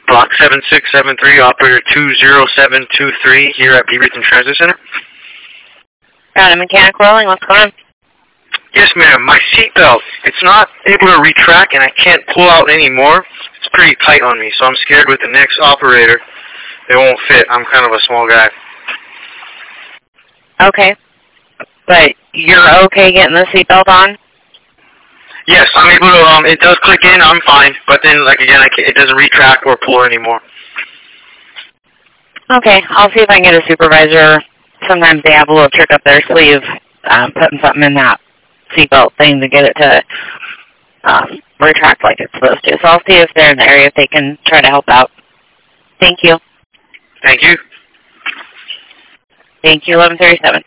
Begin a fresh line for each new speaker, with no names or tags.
Block 7673, operator 20723 here at Beaverton Transit Center.
Got a mechanic rolling. What's going on?
Yes, ma'am. My seatbelt, it's not able to retract, and I can't pull out anymore. It's pretty tight on me, so I'm scared with the next operator it won't fit. I'm kind of a small guy.
Okay. But you're okay getting the seatbelt on?
Yes, I'm able to, it does click in, I'm fine. But then, like, again, it doesn't retract or pull anymore.
Okay, I'll see if I can get a supervisor. Sometimes they have a little trick up their sleeve, putting something in that seatbelt thing to get it to retract like it's supposed to. So I'll see if they're in the area, if they can try to help out. Thank you.
Thank you.
Thank you, 1137.